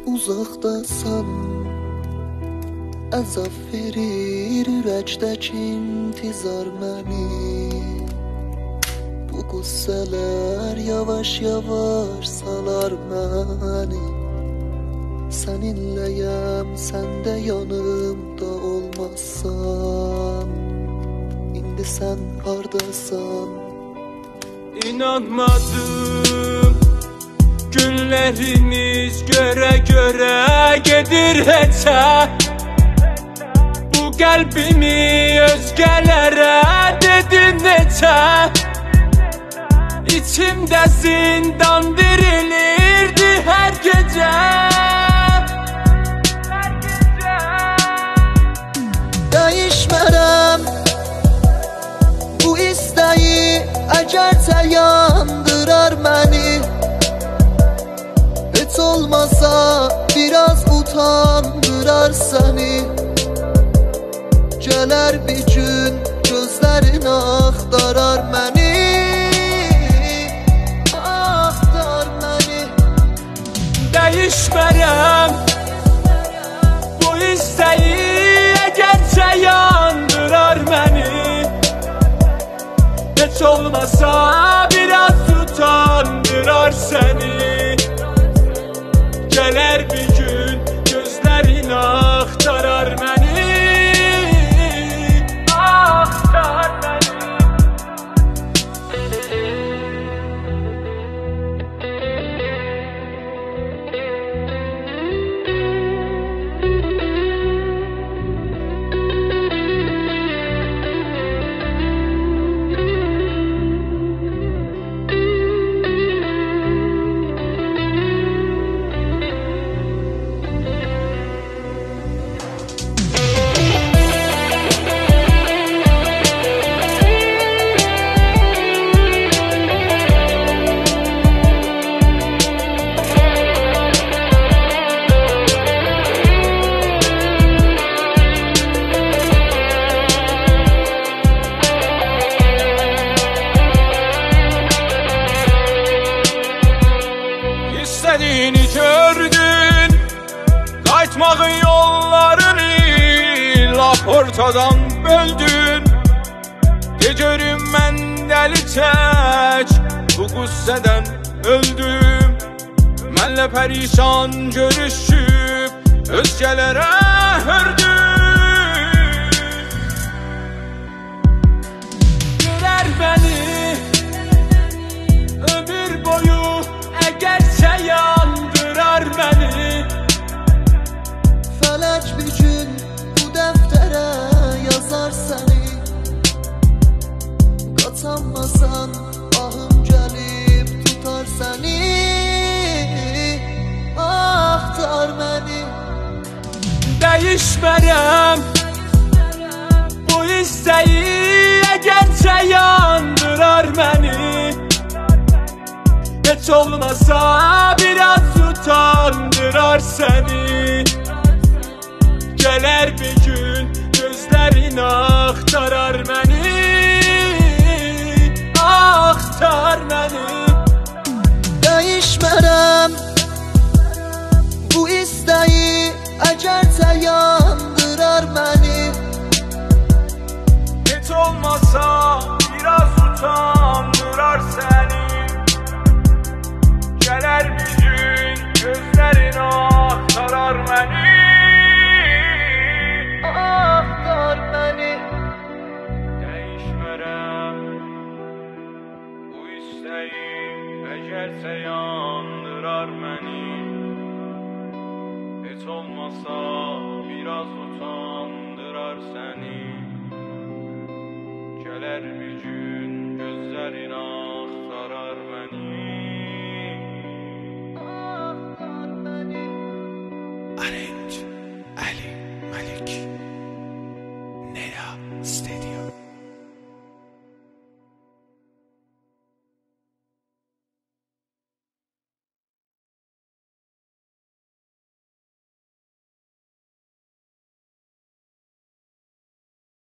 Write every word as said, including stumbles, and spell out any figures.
uzaqdasan, əzab verir ürəkdəki intizar məni. Bu qüssələr yavaş-yavaş salar məni. Səninləyəm, sən də yanımda olmazsan. İndi sən hardasan? İnanmadım, günlərimiz görə-görə gedir heçə. Bu qəlbimi özgələrə dedin neçə. İçimdə zindan dirilirdi hər gecə. Dəyişmərəm bu istəyi, əgərsə yandırar məni. Heç olmasa biraz utandırar səni. Gələr bir gün gözlərin axtarar məni. Axtar məni. Dəyişmərəm bu istəyi, əgərsə yandırar məni. Heç olmasa biraz utandırar səni. Gələr bir gün gözlərin axtarar məni. Axtar məni. İstədiyini gördün, qayıtmağın yollarını lap ortadan böldün. De görüm mən dəli tək bu qüssədən öldüm. Mənlə pərişan görüşüb özgələrə hördüm. Görər məni ömür boyu, əgərsə yandırar məni. Fələk bir gün bu dəftərə yazar səni. Qaçanmasan ahım gəlib tutar səni. Axtar məni. Dəyişmərəm bu istəyi, əgərsə yandırar məni. Heç olmasa biraz utandırar səni. Gələr bir gün gözlərin axtarar məni. Axtar məni. Dəyişmərəm bu istəyi, əgərsə yandırar məni. Heç olmasa biraz utandırar səni. Gələr bir gün gözlərin axtarar məni. Axtar məni. Dəyişmərəm bu istəyi, əgərsə yandırar məni. Heç olmasa biraz utandırar səni. Gələr bir gün